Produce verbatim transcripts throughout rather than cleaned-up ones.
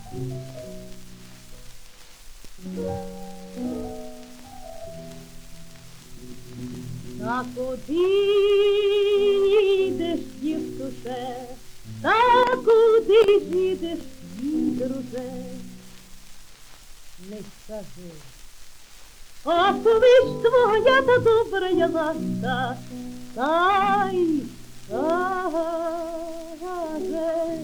Та куди їдеш, дівчуше, та куди ж їдеш, мій друже? Не скажи, а коли ж твоя та добрая ласка, та й скаже,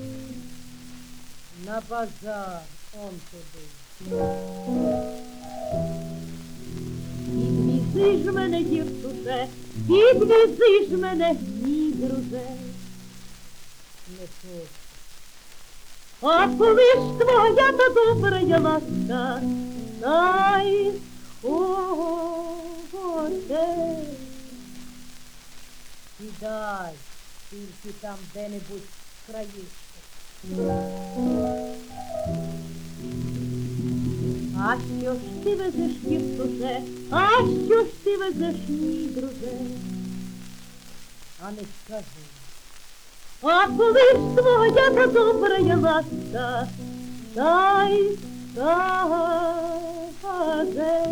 на базар он туди. Підвізи ж мене, дівчуше, підвізи ж мене, мій друже. Не хочу. А коли ж твоя та добрая ласка, та й скаже, сідай, тільки там де-небудь в країшку. А що ж ти везеш, дівчуше, а що ж ти везеш, мій друже? А не скажи. А коли ж твоя та добрая ласка, та й скаже,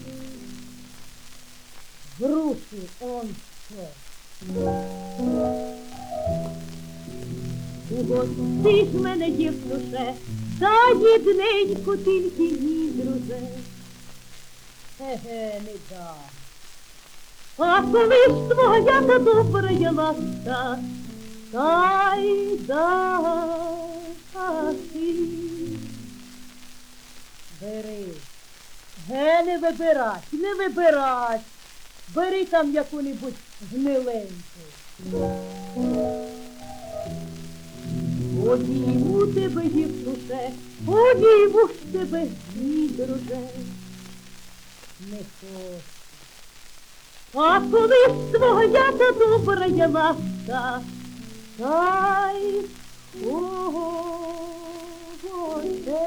груші он що. Угости ж мене, дівчуше, та єдненьку тільки, мій друже. Еге, не дам. А коли ж твоя та добрая ласка, та й даси. Бери. Ге, не вибирать, не вибирать. Бери там яку-небудь гниленьку. Обійму тебе, дівчуше, обійму ж тебе, мій друже. Не хочу. А коли ж твоя та добрая ласка, та й скаже,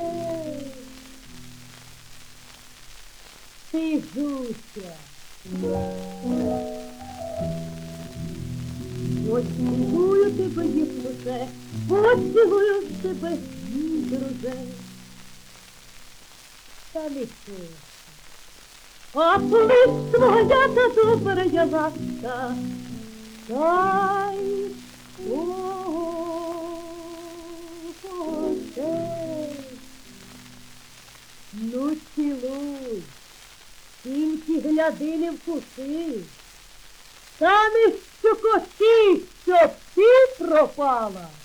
ти Зуся. Поцілую тебе, дівчуше, поцілую тебе, мій друже. Та не хочу. А коли ж твоя та добрая ласка, та й скаже, ну цілуй, тільки гляди, не вкуси, та не щокочи, щоб ти пропала.